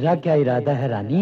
तेरा क्या इरादा है रानी?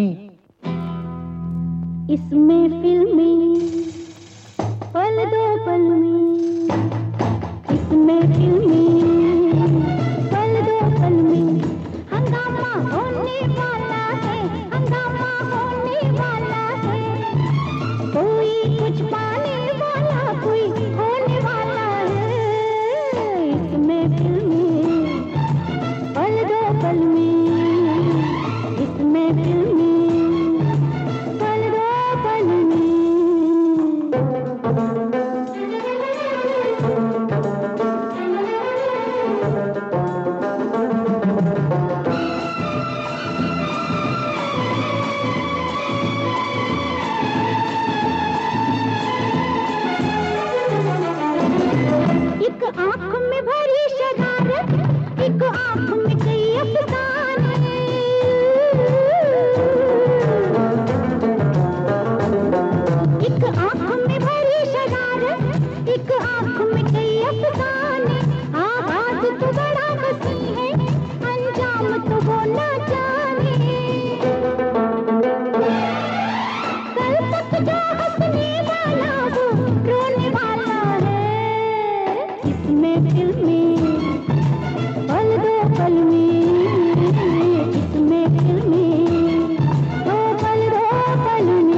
इसमें फिल्मी पल दो पल में, इसमें फिल्मी पल दो पल में हंगामा होने वाला है, हंगामा होने वाला है। कोई कुछ पाने वाला, कोई होने वाला है। इसमें फिल्मी पल दो पल में, इसमें फिल्मी पल दो पल में। एक आंख में भरी शरारत, एक आंख में कई अफसाने। एक आंख में भरी शरारत, एक आंख में कई अफसाने। आवाज तो बड़ा हंसी है, अंजाम तो वो ना जाने। कल तक जो हंसने वाला वो रोने वाला है। इसमें फिल्मी पल दो पल में, इसमें फिल्मी दो पल में।